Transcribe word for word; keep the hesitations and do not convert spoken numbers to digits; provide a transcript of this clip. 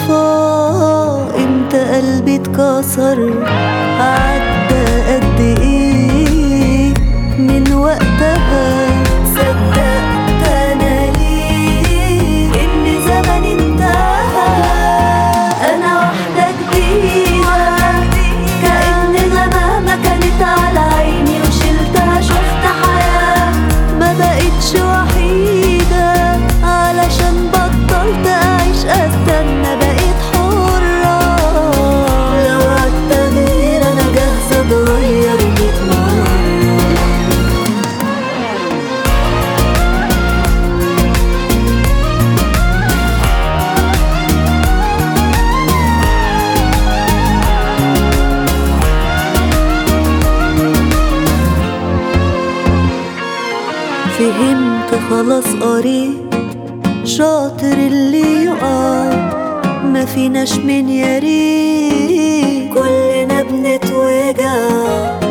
صدفة امتى قلبي اتكسر، عدى قد ايه من وقتها. صدقت انا ليه ان زمني انتهى، انا واحدة جديدة كأن غمامة كانت على عيني وشلتها شفت حياة. ما بقتش وحيدة علشان بطلت اعيش استنى، بقيت حرة. لو عالتغيير انا جاهزة اتغير ميت مرة. فهمت خلاص قريت، شاطر اللي يقع ما فيناش من ياريت، كلنا بنتوجع.